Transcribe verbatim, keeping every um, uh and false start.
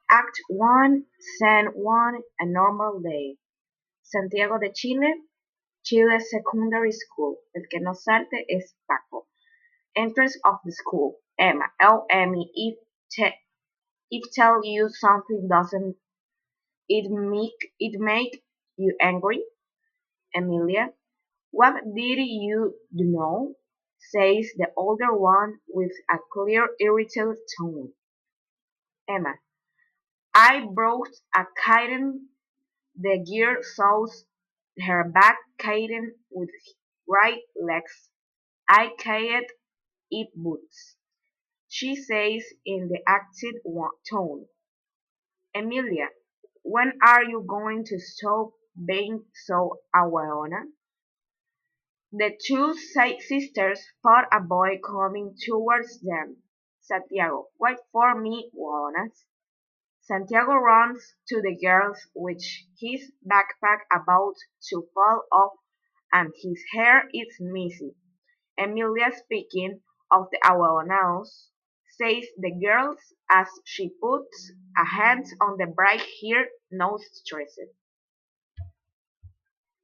Act one, Scene one, A Normal Day. Santiago de Chile, Chile Secondary School. El que no salte es Paco. Entrance of the school. Emma. Oh, Emmy, if, te- if tell you something doesn't it make it make you angry? Emilia. What did you do know? Says the older one with a clear irritated tone. Emma. I brought a kitten. The girl saws her back kitten with right legs. I can't eat boots, she says in the acted tone. Emilia, when are you going to stop being so ahueona? The two si- sisters spot a boy coming towards them. Santiago, wait for me, Juanas. Santiago runs to the girls with his backpack about to fall off and his hair is messy. Emilia, speaking of the ahueonados, says the girls as she puts a hand on the brake here, no stress.